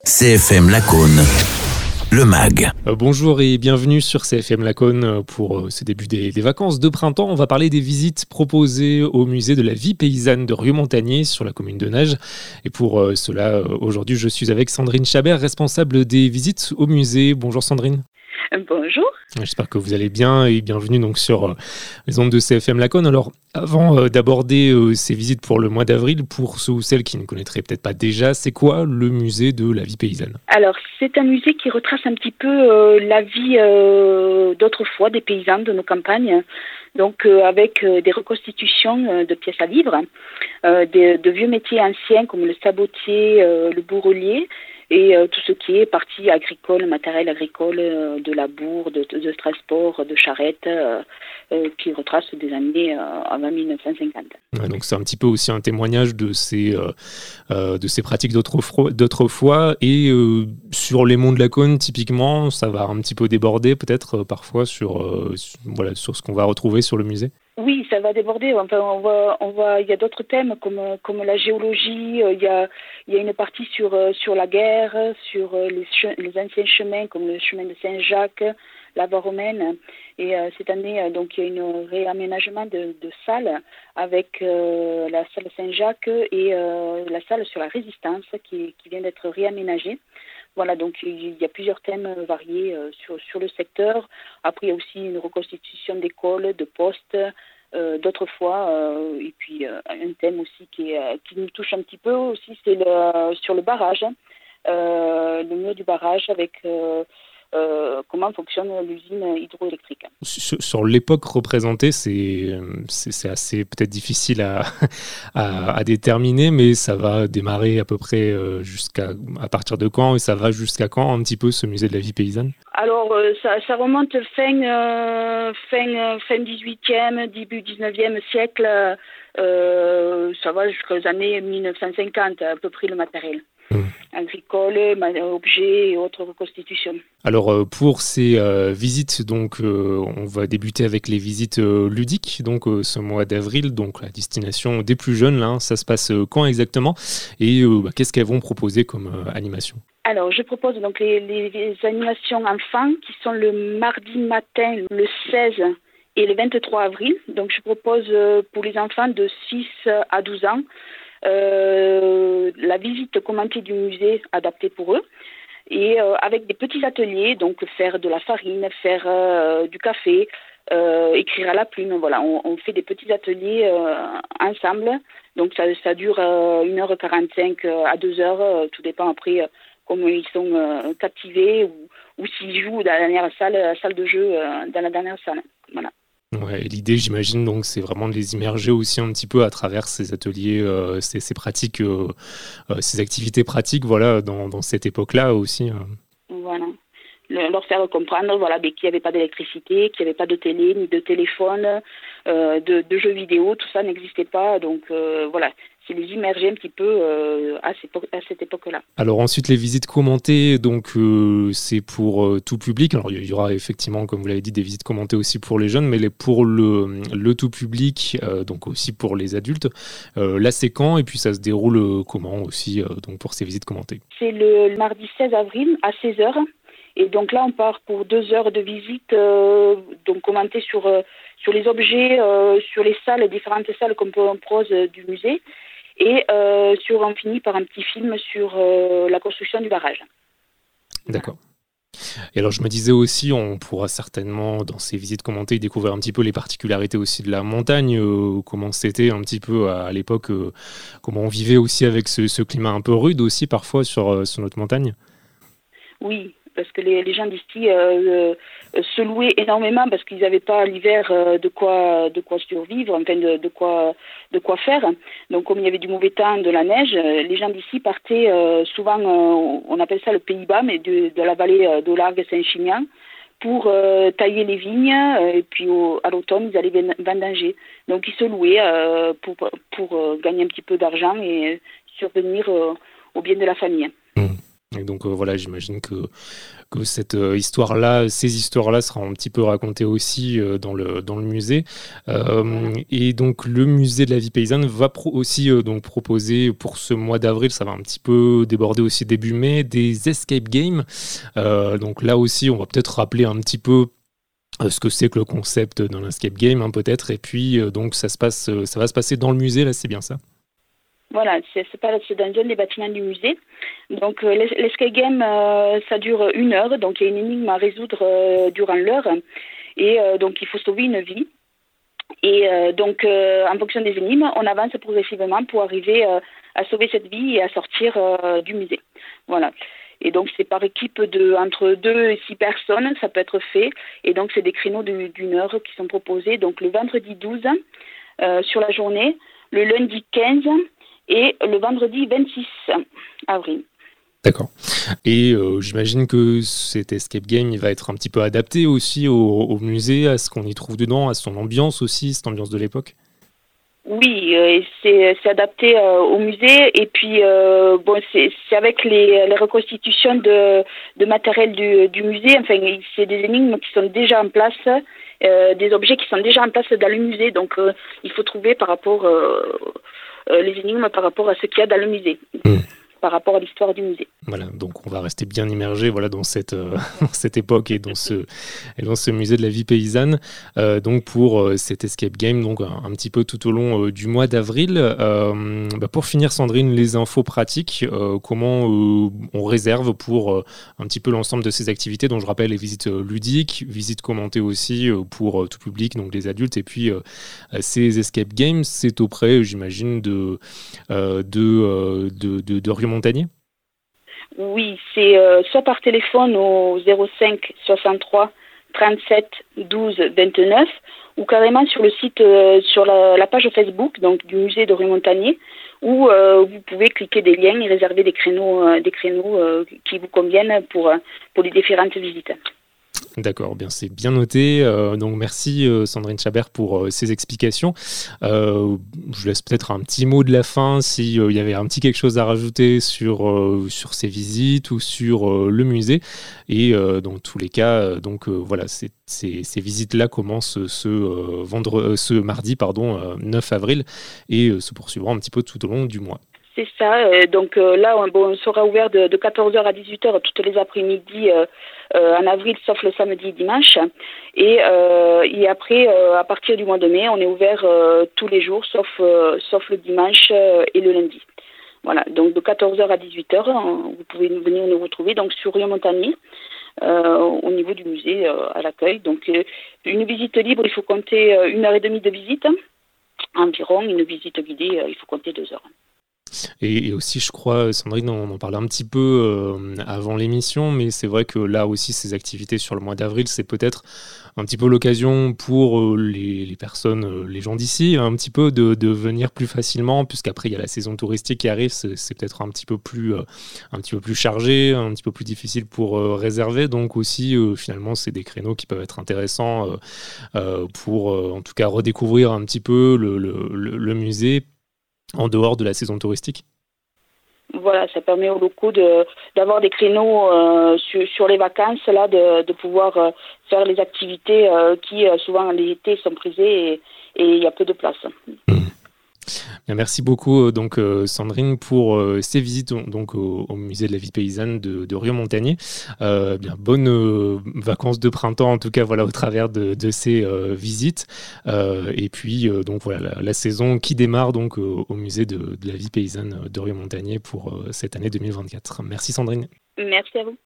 CFM Lacaune, le MAG. Bonjour et bienvenue sur CFM Lacaune pour ce début des vacances de printemps. On va parler des visites proposées au musée de la vie paysanne de Rieux-Montagnier sur la commune de Nages. Et pour cela, aujourd'hui, je suis avec Sandrine Chabert, responsable des visites au musée. Bonjour Sandrine. Bonjour. J'espère que vous allez bien et bienvenue donc sur les ondes de CFM Lacaune. Alors, avant d'aborder ces visites pour le mois d'avril, pour ceux ou celles qui ne connaîtraient peut-être pas déjà, c'est quoi le musée de la vie paysanne ? Alors, c'est un musée qui retrace un petit peu la vie d'autrefois des paysans de nos campagnes. Donc, avec des reconstitutions de pièces à livres, de vieux métiers anciens comme le sabotier, le bourrelier, et tout ce qui est partie agricole, matériel agricole, de labour, de transport, de charrettes, qui retrace des années avant 1950. Ouais, donc c'est un petit peu aussi un témoignage de ces pratiques d'autrefois. Et sur les monts de Lacaune, typiquement, ça va un petit peu déborder peut-être parfois sur ce qu'on va retrouver sur le musée. Oui, ça va déborder. Enfin, il y a d'autres thèmes comme la géologie. Il y a une partie sur la guerre, sur les anciens chemins comme le chemin de Saint-Jacques, la voie romaine. Et cette année, donc il y a un réaménagement de salles avec la salle Saint-Jacques et la salle sur la Résistance qui vient d'être réaménagée. Voilà, donc il y a plusieurs thèmes variés sur le secteur. Après, il y a aussi une reconstitution d'écoles, de postes, d'autrefois. Et puis, un thème aussi qui nous touche un petit peu aussi, c'est sur le barrage, le mur du barrage avec comment fonctionne l'usine hydroélectrique. Sur l'époque représentée, c'est assez peut-être difficile à déterminer, mais ça va démarrer à peu près à partir de quand et ça va jusqu'à quand un petit peu ce musée de la vie paysanne ? Alors ça remonte fin 18e, début 19e siècle, ça va jusqu'aux années 1950 à peu près le matériel. Agricole, objets et autres reconstitutions. Alors pour ces visites, donc on va débuter avec les visites ludiques, donc ce mois d'avril, donc la destination des plus jeunes, là, ça se passe quand exactement et qu'est-ce qu'elles vont proposer comme animation ? Alors je propose donc les animations enfants qui sont le mardi matin, le 16 et le 23 avril. Donc je propose pour les enfants de 6 à 12 ans la visite commentée du musée adaptée pour eux et avec des petits ateliers, donc faire de la farine, faire du café, écrire à la plume. Voilà, on fait des petits ateliers ensemble. Donc ça dure 1h45 à 2h, tout dépend après comment ils sont captivés ou s'ils jouent dans la dernière salle de jeu, dans la dernière salle. Voilà. Ouais, l'idée, j'imagine, donc, c'est vraiment de les immerger aussi un petit peu à travers ces ateliers, ces pratiques, ces activités pratiques, voilà, dans cette époque-là aussi. Voilà. Leur faire comprendre, voilà, qu'il n'y avait pas d'électricité, qu'il n'y avait pas de télé, ni de téléphone, de jeux vidéo, tout ça n'existait pas. Donc voilà, c'est les immerger un petit peu à cette époque-là. Alors ensuite, les visites commentées, donc c'est pour tout public. Alors il y aura effectivement, comme vous l'avez dit, des visites commentées aussi pour les jeunes, mais pour le tout public, donc aussi pour les adultes. Là, c'est quand et puis ça se déroule comment aussi donc pour ces visites commentées ? C'est le mardi 16 avril à 16h. Et donc là, on part pour 2 heures de visite, donc commenter sur les objets, sur les salles, différentes salles qu'on propose du musée. Et on finit par un petit film sur la construction du barrage. D'accord. Et alors je me disais aussi, on pourra certainement dans ces visites commentées découvrir un petit peu les particularités aussi de la montagne, comment c'était un petit peu à l'époque, comment on vivait aussi avec ce climat un peu rude aussi parfois sur notre montagne. Oui, parce que les gens d'ici se louaient énormément parce qu'ils n'avaient pas l'hiver de quoi survivre, enfin de quoi faire. Donc comme il y avait du mauvais temps, de la neige, les gens d'ici partaient souvent, on appelle ça le Pays-Bas, mais de la vallée d'Aulargues Saint-Chinian, pour tailler les vignes et puis à l'automne ils allaient vendanger. Donc ils se louaient pour gagner un petit peu d'argent et survenir au bien de la famille. Et donc voilà, j'imagine que cette histoire-là, ces histoires-là seront un petit peu racontées aussi dans le musée. Et donc le musée de la vie paysanne va aussi donc proposer pour ce mois d'avril, ça va un petit peu déborder aussi début mai, des escape games. Donc là aussi, on va peut-être rappeler un petit peu ce que c'est que le concept d'un escape game, hein, peut-être. Et puis donc ça va se passer dans le musée, là, c'est bien ça? Voilà, c'est dans un des bâtiments du musée. Donc l'escape game, ça dure 1 heure, donc il y a une énigme à résoudre durant l'heure, et donc il faut sauver une vie. Et donc en fonction des énigmes, on avance progressivement pour arriver à sauver cette vie et à sortir du musée. Voilà. Et donc c'est par équipe entre 2 et 6 personnes, ça peut être fait. Et donc c'est des créneaux d'une heure qui sont proposés. Donc le vendredi 12 sur la journée, le lundi 15 et le vendredi 26 avril. D'accord. Et j'imagine que cet escape game, il va être un petit peu adapté aussi au musée, à ce qu'on y trouve dedans, à son ambiance aussi, cette ambiance de l'époque. Oui, c'est adapté au musée, et puis bon, c'est avec les reconstitutions de matériel du musée. Enfin, c'est des énigmes qui sont déjà en place, des objets qui sont déjà en place dans le musée. Donc, il faut trouver par rapport les énigmes par rapport à ce qu'il y a dans le musée, par rapport à l'histoire du musée. Voilà, donc on va rester bien immergé dans cette époque et dans ce musée de la vie paysanne. Donc pour cet escape game, donc un petit peu tout au long du mois d'avril. Pour finir, Sandrine, les infos pratiques, comment on réserve pour un petit peu l'ensemble de ces activités, dont je rappelle les visites ludiques, visites commentées aussi pour tout public, donc les adultes, et puis ces escape games, c'est auprès, j'imagine, de Rieux Montagnier. Oui, c'est soit par téléphone au 05 63 37 12 29, ou carrément sur le site, sur la page Facebook donc du musée de Rieux Montagnier, où vous pouvez cliquer des liens et réserver des créneaux qui vous conviennent pour les différentes visites. D'accord, bien, c'est bien noté. Donc merci Sandrine Chabert pour ces explications. Je laisse peut-être un petit mot de la fin s'il y avait un petit quelque chose à rajouter sur ces visites ou sur le musée. Et dans tous les cas, voilà, ces visites-là commencent ce mardi 9 avril et se poursuivront un petit peu tout au long du mois. C'est ça. Donc là, on sera ouvert de 14h à 18h toutes les après-midi en avril, sauf le samedi et dimanche. Et après, à partir du mois de mai, on est ouvert tous les jours, sauf le dimanche et le lundi. Voilà. Donc de 14h à 18h, vous pouvez venir nous retrouver donc sur Rieux Montagnier, au niveau du musée à l'accueil. Donc une visite libre, il faut compter 1h30 de visite environ. Une visite guidée, il faut compter 2 heures. Et aussi, je crois, Sandrine, on en parlait un petit peu avant l'émission, mais c'est vrai que là aussi, ces activités sur le mois d'avril, c'est peut-être un petit peu l'occasion pour les personnes, les gens d'ici, un petit peu de venir plus facilement, puisqu'après, il y a la saison touristique qui arrive, c'est peut-être un petit peu plus chargé, un petit peu plus difficile pour réserver. Donc aussi, finalement, c'est des créneaux qui peuvent être intéressants pour, en tout cas, redécouvrir un petit peu le musée en dehors de la saison touristique. Voilà, ça permet aux locaux d'avoir des créneaux sur les vacances, là, de pouvoir faire les activités qui, souvent, l'été, sont prisées et il y a peu de place. Bien, merci beaucoup Sandrine pour ces visites au musée de la vie paysanne de Rieux Montagnier. Bonnes vacances de printemps en tout cas au travers de ces visites et puis la saison qui démarre au musée de la vie paysanne de Rieux Montagnier pour cette année 2024. Merci Sandrine. Merci à vous.